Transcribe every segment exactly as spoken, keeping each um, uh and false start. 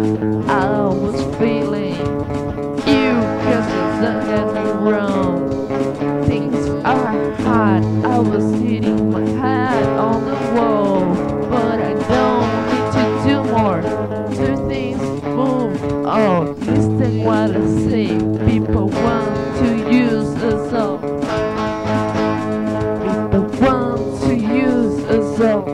I was feeling you cause it's nothing wrong. Things are hard, I was hitting my head on the wall. But I don't need to do more. Two things move. Oh, listen what I say. People want to use us up. People want to use us up.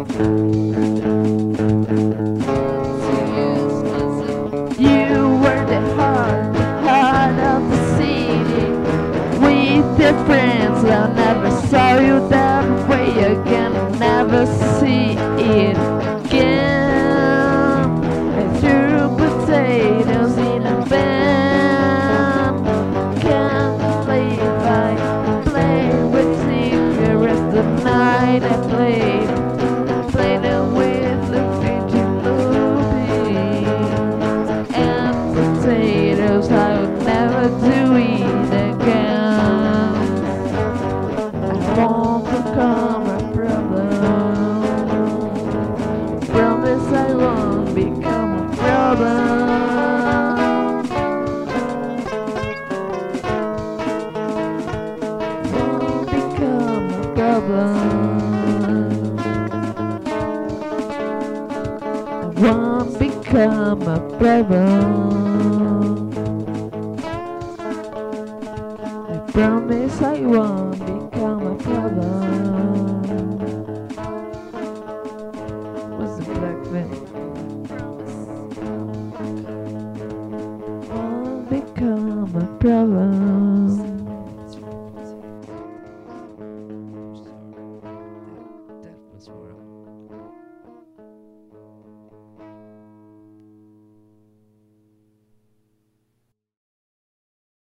You were the heart, the heart of the city. With your friends, I never saw you that way again. Never see it again. I threw potatoes in a band. Can't believe I played with cigarettes the night I played. Played it with the Fiji movie. And potatoes, I would never do it again. I won't become a problem. Promise I won't become a problem. Won't become a problem. I won't become a problem. I promise I won't become a problem. What's the black thing? Won't become a problem.